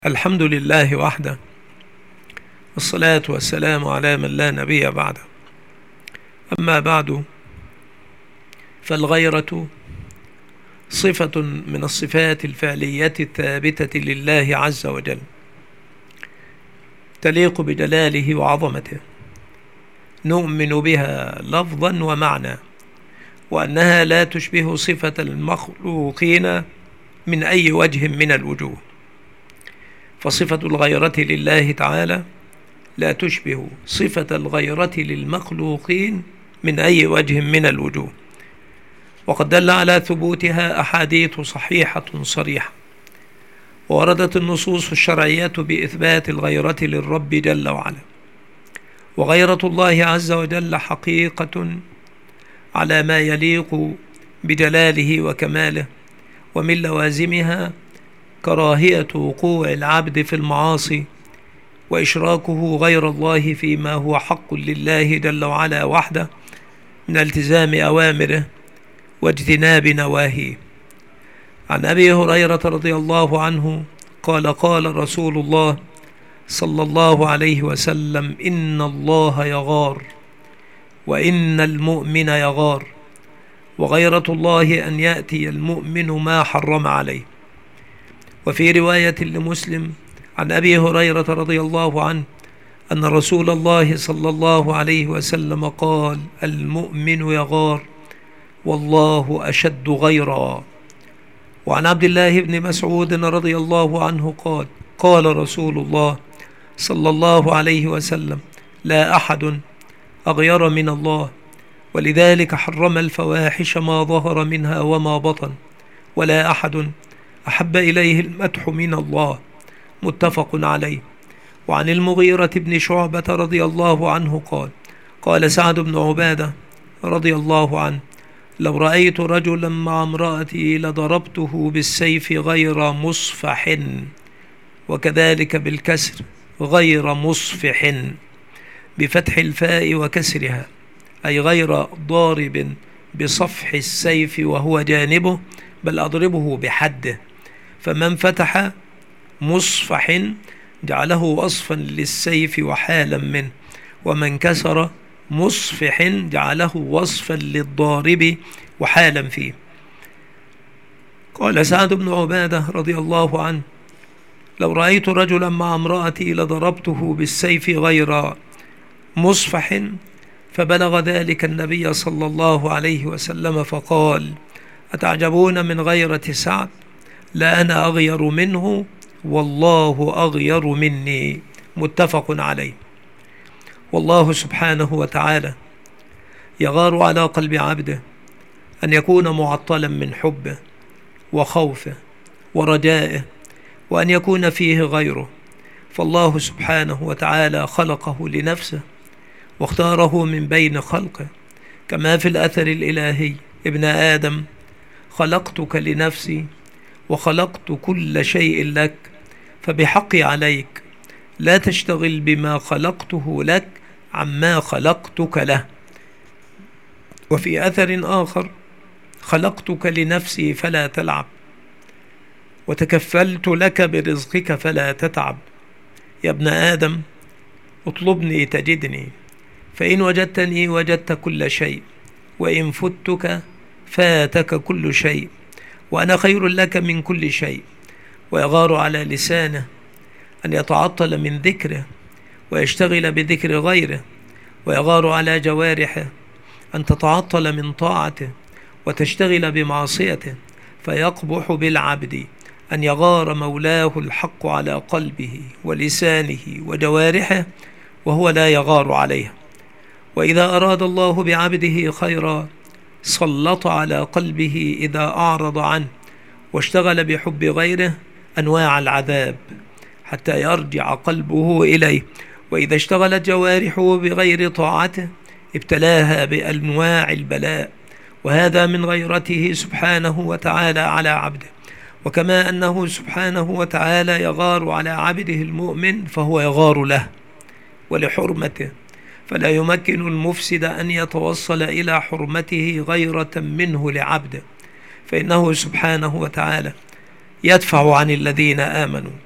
الحمد لله وحده، والصلاة والسلام على من لا نبي بعده. أما بعد، فالغيرة صفة من الصفات الفعلية الثابتة لله عز وجل، تليق بجلاله وعظمته، نؤمن بها لفظا ومعنى، وأنها لا تشبه صفة المخلوقين من أي وجه من الوجوه. فصفة الغيرة لله تعالى لا تشبه صفة الغيرة للمخلوقين من أي وجه من الوجوه، وقد دل على ثبوتها أحاديث صحيحة صريحة، ووردت النصوص الشرعية بإثبات الغيرة للرب جل وعلا. وغيرة الله عز وجل حقيقة على ما يليق بجلاله وكماله، ومن لوازمها كراهية وقوع العبد في المعاصي وإشراكه غير الله فيما هو حق لله جل وعلا وحده من التزام أوامره واجتناب نواهيه. عن أبي هريرة رضي الله عنه قال: قال رسول الله صلى الله عليه وسلم: إن الله يغار، وإن المؤمن يغار، وغيرة الله أن يأتي المؤمن ما حرم عليه. وفي رواية لمسلم عن أبي هريرة رضي الله عنه أن رسول الله صلى الله عليه وسلم قال: المؤمن يغار، والله أشد غيرا. وعن عبد الله بن مسعود رضي الله عنه قال: قال رسول الله صلى الله عليه وسلم: لا أحد أغير من الله، ولذلك حرم الفواحش ما ظهر منها وما بطن، ولا أحد أحب إليه المدح من الله. متفق عليه. وعن المغيرة بن شعبة رضي الله عنه قال: قال سعد بن عبادة رضي الله عنه: لو رأيت رجلا مع امرأتي لضربته بالسيف غير مصفح، وكذلك بالكسر غير مصفح، بفتح الفاء وكسرها، أي غير ضارب بصفح السيف وهو جانبه، بل أضربه بحده. فمن فتح مصفح جعله وصفا للسيف وحالا منه، ومن كسر مصفح جعله وصفا للضارب وحالا فيه. قال سعد بن عبادة رضي الله عنه: لو رأيت رجلا مع امرأتي لضربته بالسيف غير مصفح، فبلغ ذلك النبي صلى الله عليه وسلم فقال: أتعجبون من غيرة سعد؟ لا أنا أغير منه، والله أغير مني. متفق عليه. والله سبحانه وتعالى يغار على قلب عبده أن يكون معطلا من حبه وخوفه ورجائه، وأن يكون فيه غيره. فالله سبحانه وتعالى خلقه لنفسه واختاره من بين خلقه، كما في الأثر الإلهي: ابن آدم خلقتك لنفسي وخلقت كل شيء لك، فبحقي عليك لا تشتغل بما خلقته لك عما خلقتك له. وفي أثر آخر: خلقتك لنفسي فلا تلعب، وتكفلت لك برزقك فلا تتعب. يا ابن آدم اطلبني تجدني، فإن وجدتني وجدت كل شيء، وإن فتك فاتك كل شيء، وأنا خير لك من كل شيء. ويغار على لسانه أن يتعطل من ذكره ويشتغل بذكر غيره، ويغار على جوارحه أن تتعطل من طاعته وتشتغل بمعصيته. فيقبح بالعبد أن يغار مولاه الحق على قلبه ولسانه وجوارحه وهو لا يغار عليها. وإذا أراد الله بعبده خيرا سلط على قلبه إذا أعرض عنه واشتغل بحب غيره أنواع العذاب حتى يرجع قلبه إليه. وإذا اشتغلت جوارحه بغير طاعته ابتلاها بأنواع البلاء، وهذا من غيرته سبحانه وتعالى على عبده. وكما أنه سبحانه وتعالى يغار على عبده المؤمن، فهو يغار له ولحرمته، فلا يمكن المفسد أن يتوصل إلى حرمته غيرة منه لعبده، فإنه سبحانه وتعالى يدفع عن الذين آمنوا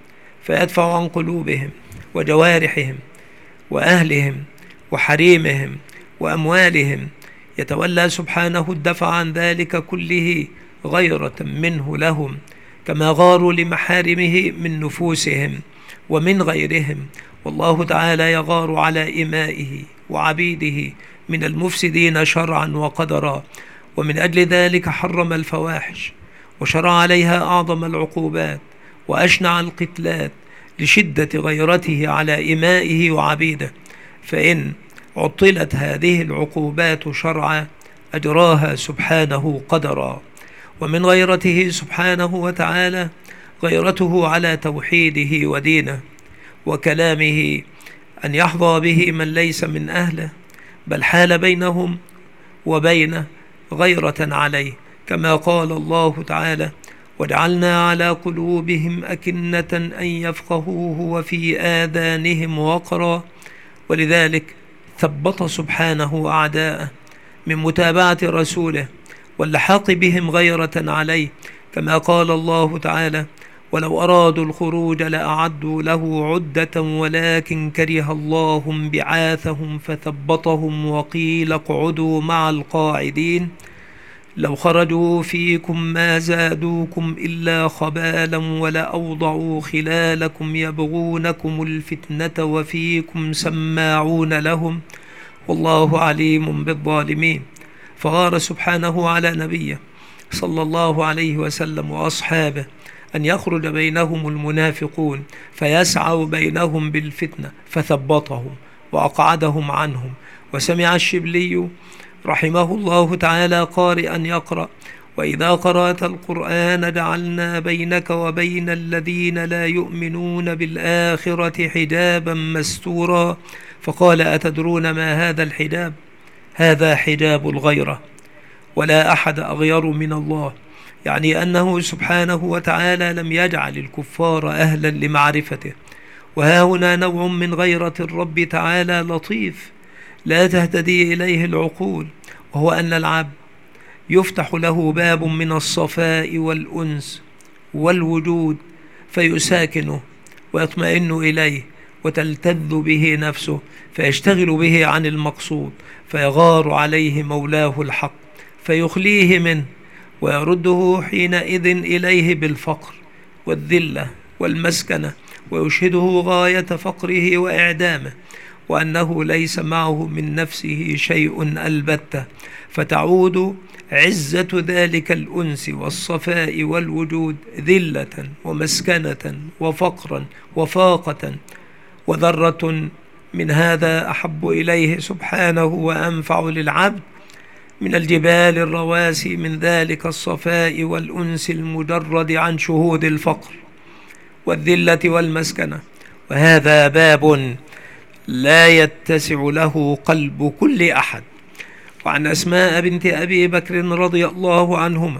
فيدفع عن قلوبهم وجوارحهم وأهلهم وحريمهم وأموالهم، يتولى سبحانه الدفع عن ذلك كله غيرة منه لهم، كما غاروا لمحارمه من نفوسهم ومن غيرهم. والله تعالى يغار على إمائه وعبيده من المفسدين شرعا وقدرا، ومن أجل ذلك حرم الفواحش وشرع عليها أعظم العقوبات وأشنع القتلات لشدة غيرته على إمائه وعبيده. فإن عطلت هذه العقوبات شرعا أجراها سبحانه قدرا. ومن غيرته سبحانه وتعالى غيرته على توحيده ودينه وكلامه، أن يحظى به من ليس من أهله، بل حال بينهم وبينه غيرة عليه، كما قال الله تعالى: وجعلنا على قلوبهم أكنة أن يفقهوه وفي آذانهم وقرا. ولذلك ثبط سبحانه أعداءه من متابعة رسوله واللحاق بهم غيرة عليه، كما قال الله تعالى: ولو أرادوا الخروج لأعدوا له عدة ولكن كره الله بعاثهم فثبطهم وقيل اقعدوا مع القاعدين لو خرجوا فيكم ما زادوكم إلا خبالا ولأوضعوا خلالكم يبغونكم الفتنة وفيكم سماعون لهم والله عليم بالظالمين. فغار سبحانه على نبيه صلى الله عليه وسلم وأصحابه أن يخرج بينهم المنافقون فيسعوا بينهم بالفتنة، فثبطهم وأقعدهم عنهم. وسمع الشبلي رحمه الله تعالى قارئا يقرأ: وإذا قرأت القرآن جعلنا بينك وبين الذين لا يؤمنون بالآخرة حجابا مستورا. فقال: أتدرون ما هذا الحجاب؟ هذا حجاب الغيرة، ولا أحد أغير من الله، يعني أنه سبحانه وتعالى لم يجعل الكفار أهلا لمعرفته. وها هنا نوع من غيرة الرب تعالى لطيف لا تهتدي إليه العقول، وهو أن العبد يفتح له باب من الصفاء والأنس والوجود فيساكنه ويطمئن إليه وتلتذ به نفسه، فيشتغل به عن المقصود، فيغار عليه مولاه الحق فيخليه منه ويرده حينئذ إليه بالفقر والذلة والمسكنة، ويشهده غاية فقره وإعدامه، وأنه ليس معه من نفسه شيء البتة، فتعود عزة ذلك الأنس والصفاء والوجود ذلة ومسكنة وفقرا وفاقة. وذرة من هذا أحب إليه سبحانه وأنفع للعبد من الجبال الرواسي من ذلك الصفاء والأنس المجرد عن شهود الفقر والذلة والمسكنة. وهذا باب لا يتسع له قلب كل أحد. وعن أسماء بنت أبي بكر رضي الله عنهما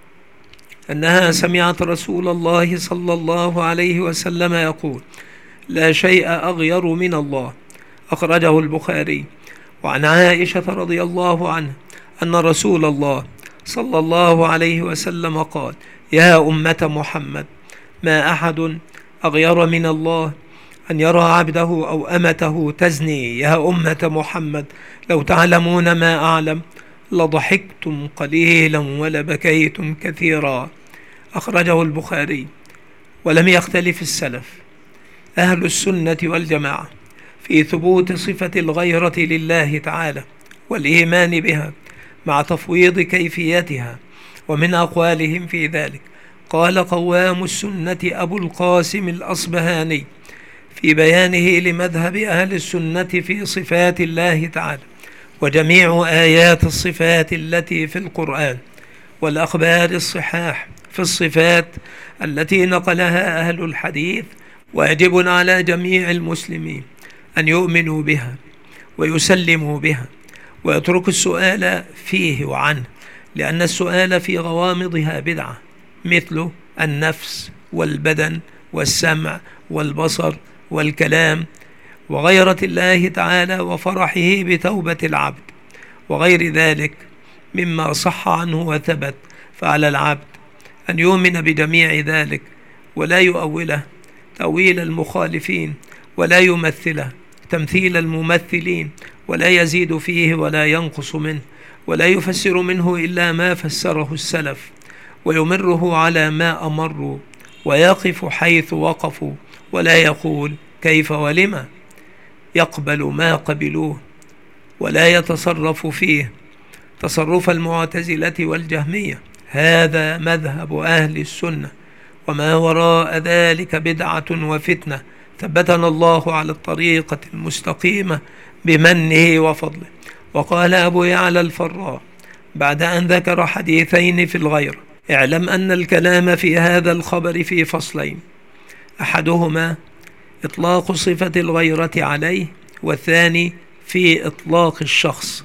أنها سمعت رسول الله صلى الله عليه وسلم يقول: لا شيء أغير من الله، أخرجه البخاري. وعن عائشة رضي الله عنها أن رسول الله صلى الله عليه وسلم قال: يا أمة محمد، ما أحد أغير من الله أن يرى عبده أو أمته تزني. يا أمة محمد، لو تعلمون ما أعلم لضحكتم قليلا ولبكيتم كثيرا. أخرجه البخاري. ولم يختلف السلف أهل السنة والجماعة في ثبوت صفة الغيرة لله تعالى والإيمان بها مع تفويض كيفيتها. ومن أقوالهم في ذلك قال قوام السنة أبو القاسم الأصبهاني في بيانه لمذهب أهل السنة في صفات الله تعالى: وجميع آيات الصفات التي في القرآن والأخبار الصحاح في الصفات التي نقلها أهل الحديث واجب على جميع المسلمين أن يؤمنوا بها ويسلموا بها ويتركوا السؤال فيه وعنه، لأن السؤال في غوامضها بدعة، مثل النفس والبدن والسمع والبصر والكلام، وغيرة الله تعالى وفرحه بتوبة العبد وغير ذلك مما صح عنه وثبت. فعلى العبد أن يؤمن بجميع ذلك ولا يؤوله تأويل المخالفين ولا يمثله، تمثيل الممثلين ولا يزيد فيه ولا ينقص منه، ولا يفسر منه إلا ما فسره السلف، ويمره على ما أمروا، ويقف حيث وقفوا، ولا يقول كيف ولما، يقبل ما قبلوه ولا يتصرف فيه تصرف المعتزلة والجهمية. هذا مذهب أهل السنة، وما وراء ذلك بدعة وفتنة. ثبتنا الله على الطريقة المستقيمة بمنه وفضله. وقال أبو يعلى الفراء بعد أن ذكر حديثين في الغيرة: اعلم أن الكلام في هذا الخبر في فصلين، أحدهما إطلاق صفة الغيرة عليه، والثاني في إطلاق الشخص.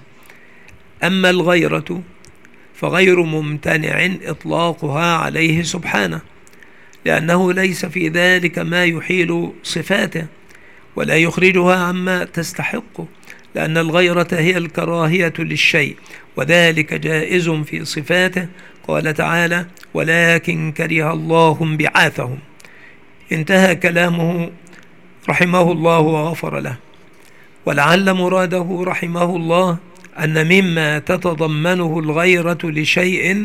أما الغيرة فغير ممتنع إطلاقها عليه سبحانه، لأنه ليس في ذلك ما يحيل صفاته ولا يخرجها عما تستحقه، لأن الغيرة هي الكراهية للشيء، وذلك جائز في صفاته. قال تعالى: ولكن كره الله انبعاثهم. انتهى كلامه رحمه الله وغفر له. ولعل مراده رحمه الله أن مما تتضمنه الغيرة لشيء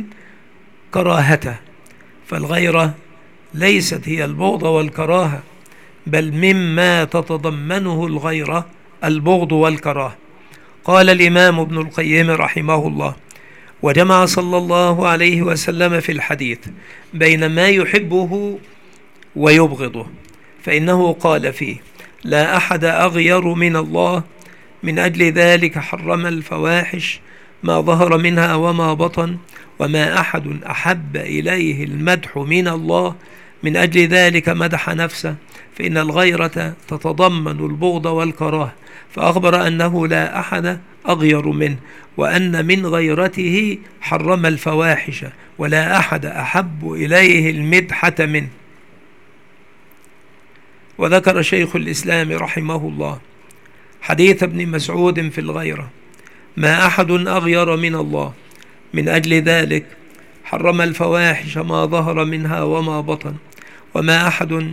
كراهته، فالغيرة ليست هي البغض والكراهة، بل مما تتضمنه الغيرة البغض والكراهة. قال الإمام ابن القيم رحمه الله: وجمع صلى الله عليه وسلم في الحديث بين ما يحبه ويبغضه، فإنه قال فيه: لا أحد أغير من الله، من أجل ذلك حرم الفواحش ما ظهر منها وما بطن، وما أحد أحب إليه المدح من الله، من أجل ذلك مدح نفسه، فإن الغيرة تتضمن البغض والكراهة، فأخبر أنه لا أحد أغير منه، وأن من غيرته حرم الفواحش، ولا أحد أحب إليه المدحة منه. وذكر شيخ الإسلام رحمه الله حديث ابن مسعود في الغيرة: ما أحد أغير من الله، من أجل ذلك حرم الفواحش ما ظهر منها وما بطن، وما أحد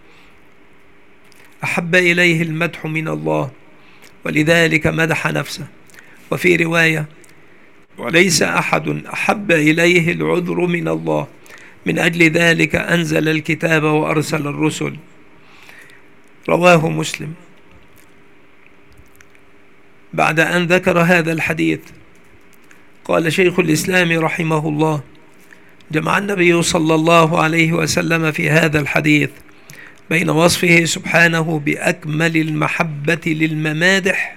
أحب إليه المدح من الله، ولذلك مدح نفسه. وفي رواية: وليس أحد أحب إليه العذر من الله، من أجل ذلك أنزل الكتاب وأرسل الرسل. رواه مسلم. بعد أن ذكر هذا الحديث قال شيخ الإسلام رحمه الله: جمع النبي صلى الله عليه وسلم في هذا الحديث بين وصفه سبحانه بأكمل المحبة للممادح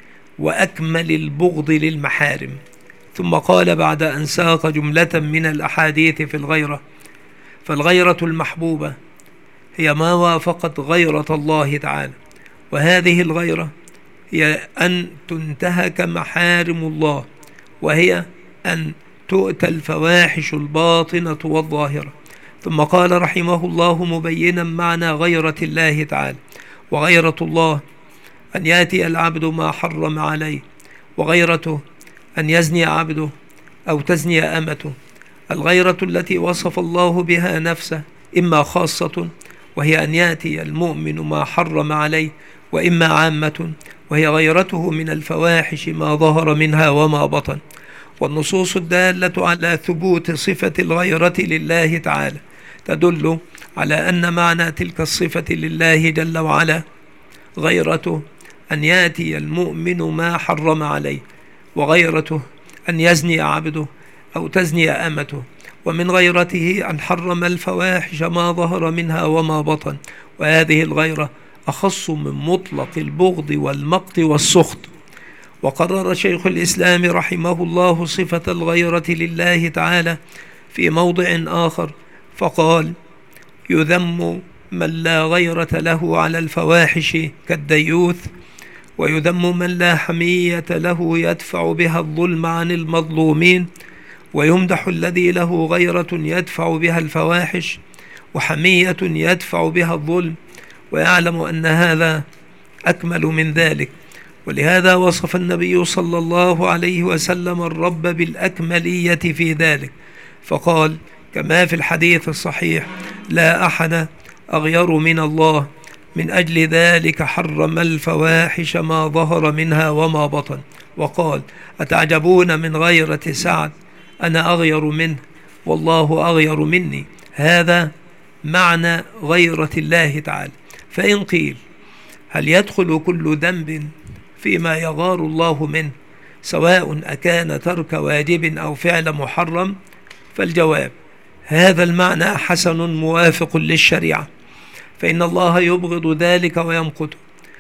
وأكمل البغض للمحارم، ثم قال بعد أن ساق جملة من الأحاديث في الغيرة: فالغيرة المحبوبة هي ما وافقت غيرة الله تعالى، وهذه الغيرة هي أن تنتهك محارم الله، وهي أن تؤتى الفواحش الباطنة والظاهرة. ثم قال رحمه الله مبينا معنى غيرة الله تعالى: وغيرة الله أن يأتي العبد ما حرم عليه، وغيرته أن يزني عبده أو تزني أمته. الغيرة التي وصف الله بها نفسه إما خاصة، وهي أن يأتي المؤمن ما حرم عليه، وإما عامة، وهي غيرته من الفواحش ما ظهر منها وما بطن. والنصوص الدالة على ثبوت صفة الغيرة لله تعالى تدل على أن معنى تلك الصفة لله جل وعلا غيرته أن يأتي المؤمن ما حرم عليه، وغيرته أن يزني عبده أو تزني أمته، ومن غيرته أن حرم الفواحش ما ظهر منها وما بطن. وهذه الغيرة أخص من مطلق البغض والمقت والسخط. وقرر شيخ الإسلام رحمه الله صفة الغيرة لله تعالى في موضع آخر فقال: يذم من لا غيرة له على الفواحش كالديوث، ويذم من لا حمية له يدفع بها الظلم عن المظلومين، ويمدح الذي له غيرة يدفع بها الفواحش وحمية يدفع بها الظلم، ويعلم أن هذا أكمل من ذلك. ولهذا وصف النبي صلى الله عليه وسلم الرب بالأكملية في ذلك، فقال كما في الحديث الصحيح: لا أحد أغير من الله، من أجل ذلك حرم الفواحش ما ظهر منها وما بطن. وقال: أتعجبون من غيرة سعد، أنا أغير منه والله أغير مني. هذا معنى غيرة الله تعالى. فإن قيل: هل يدخل كل ذنب فيما يغار الله منه، سواء أكان ترك واجب أو فعل محرم؟ فالجواب: هذا المعنى حسن موافق للشريعة، فإن الله يبغض ذلك ويمقته،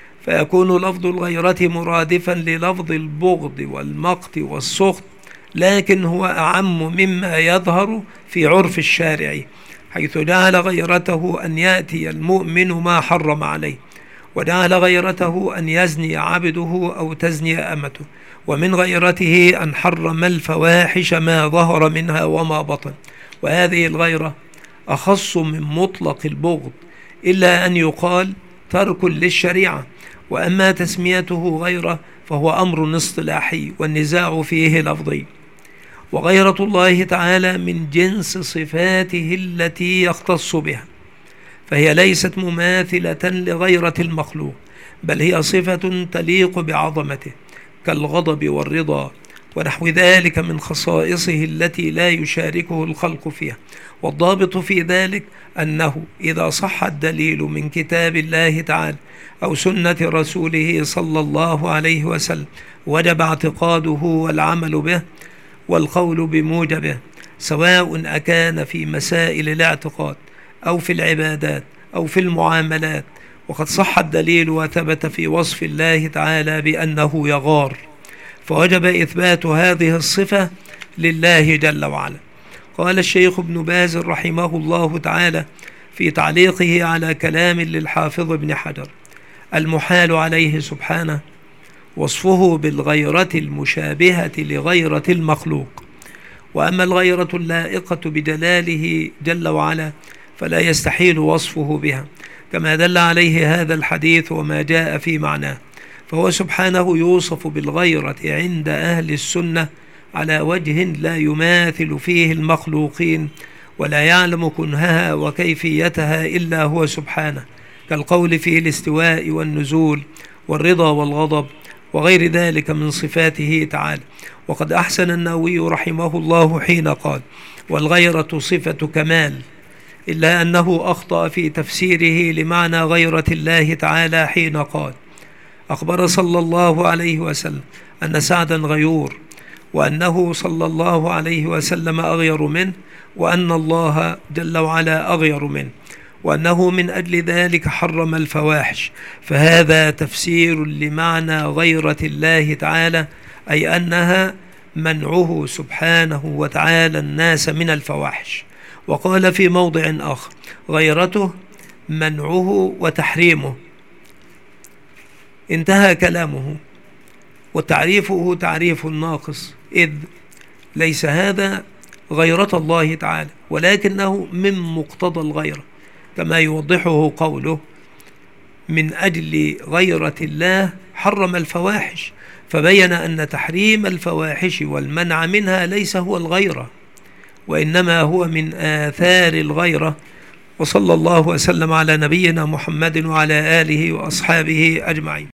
فيكون لفظ الغيرة مرادفا للفظ البغض والمقت والسخط، لكن هو أعم مما يظهر في عرف الشارع، حيث جعل غيرته أن يأتي المؤمن ما حرم عليه، وجعل غيرته أن يزني عبده أو تزني أمته، ومن غيرته أن حرم الفواحش ما ظهر منها وما بطن. وهذه الغيرة أخص من مطلق البغض، إلا أن يقال ترك للشريعة. وأما تسميته غيرة فهو أمر اصطلاحي، والنزاع فيه لفظي. وغيرة الله تعالى من جنس صفاته التي يختص بها، فهي ليست مماثلة لغيرة المخلوق، بل هي صفة تليق بعظمته، كالغضب والرضا ونحو ذلك من خصائصه التي لا يشاركه الخلق فيها. والضابط في ذلك أنه إذا صح الدليل من كتاب الله تعالى أو سنة رسوله صلى الله عليه وسلم، وجب اعتقاده والعمل به والقول بموجبه، سواء أكان في مسائل الاعتقاد أو في العبادات أو في المعاملات. وقد صح الدليل وثبت في وصف الله تعالى بأنه يغار، فوجب إثبات هذه الصفة لله جل وعلا. قال الشيخ ابن باز رحمه الله تعالى في تعليقه على كلام للحافظ ابن حجر: المحال عليه سبحانه وصفه بالغيرة المشابهة لغيرة المخلوق، وأما الغيرة اللائقة بجلاله جل وعلا فلا يستحيل وصفه بها، كما دل عليه هذا الحديث وما جاء في معناه. فهو سبحانه يوصف بالغيرة عند أهل السنة على وجه لا يماثل فيه المخلوقين، ولا يعلم كنهها وكيفيتها إلا هو سبحانه، كالقول في الاستواء والنزول والرضا والغضب وغير ذلك من صفاته تعالى. وقد أحسن النووي رحمه الله حين قال: والغيرة صفة كمال، إلا أنه أخطأ في تفسيره لمعنى غيرة الله تعالى حين قال: أخبر صلى الله عليه وسلم أن سعدا غيور، وأنه صلى الله عليه وسلم أغير منه، وأن الله جل وعلا أغير منه، وأنه من أجل ذلك حرم الفواحش. فهذا تفسير لمعنى غيرة الله تعالى، أي أنها منعه سبحانه وتعالى الناس من الفواحش. وقال في موضع آخر: غيرته منعه وتحريمه. انتهى كلامه، وتعريفه تعريف ناقص، إذ ليس هذا غيرة الله تعالى، ولكنه من مقتضى الغيرة، كما يوضحه قوله: من أجل غيرة الله حرم الفواحش، فبين أن تحريم الفواحش والمنع منها ليس هو الغيرة، وإنما هو من آثار الغيرة. وصلى الله وسلم على نبينا محمد وعلى آله وأصحابه أجمعين.